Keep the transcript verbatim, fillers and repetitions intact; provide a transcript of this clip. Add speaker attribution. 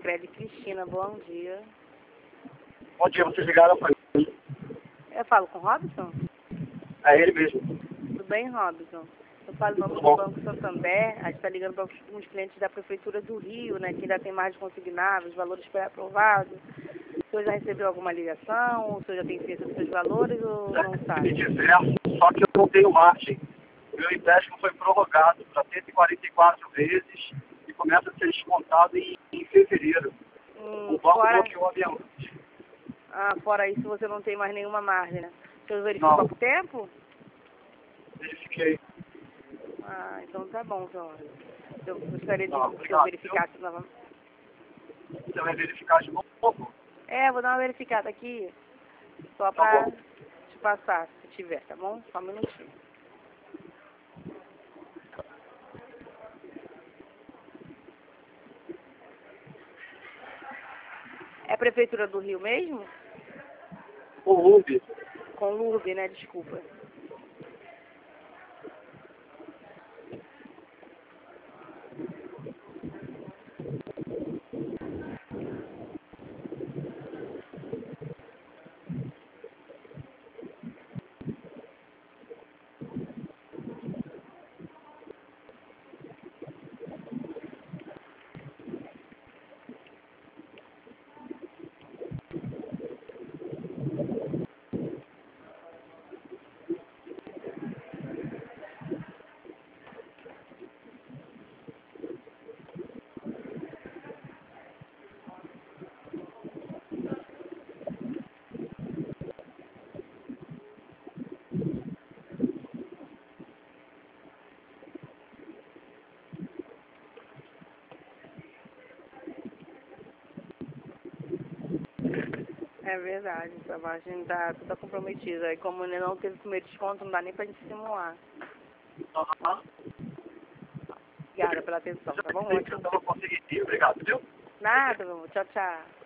Speaker 1: Isabelle Cristina, bom dia.
Speaker 2: Bom dia, vocês ligaram para mim.
Speaker 1: Eu falo com o Robson?
Speaker 2: É ele mesmo.
Speaker 1: Tudo bem, Robson? Eu falo em nome do
Speaker 2: Bom.
Speaker 1: Banco Santander, a gente está ligando para alguns clientes da Prefeitura do Rio, né, que ainda tem mais de consignáveis, valores pré-aprovados. O senhor já recebeu alguma ligação? O senhor já tem certeza dos seus valores ou não
Speaker 2: Me
Speaker 1: sabe?
Speaker 2: disseram, só que eu não tenho margem. O meu empréstimo foi prorrogado para cento e quarenta e quatro vezes e começa a ser descontado em, em fevereiro.
Speaker 1: Hum,
Speaker 2: O banco
Speaker 1: fora,
Speaker 2: bloqueou a minha margem.
Speaker 1: ah, fora isso, você não tem mais nenhuma margem, né? O senhor verificou há
Speaker 2: Não,
Speaker 1: pouco tempo?
Speaker 2: verifiquei.
Speaker 1: Ah, então tá bom, senhor. Eu gostaria de
Speaker 2: Não,
Speaker 1: que o senhor
Speaker 2: obrigado.
Speaker 1: verificasse novamente.
Speaker 2: Você vai verificar de novo?
Speaker 1: É, vou dar uma verificada aqui, só
Speaker 2: Tá
Speaker 1: pra
Speaker 2: bom.
Speaker 1: te passar, se tiver, tá bom? Só um minutinho. É a Prefeitura do Rio mesmo?
Speaker 2: O Rubi.
Speaker 1: Com Lourdes, né? Desculpa. É verdade, essa margem tá toda comprometida. E como ele não teve primeiro desconto, não dá nem pra gente simular.
Speaker 2: Aham.
Speaker 1: Obrigada pela atenção, tá bom?
Speaker 2: Eu
Speaker 1: Ótimo.
Speaker 2: não consegui. Obrigado, viu?
Speaker 1: Nada, meu amor. Tchau, tchau.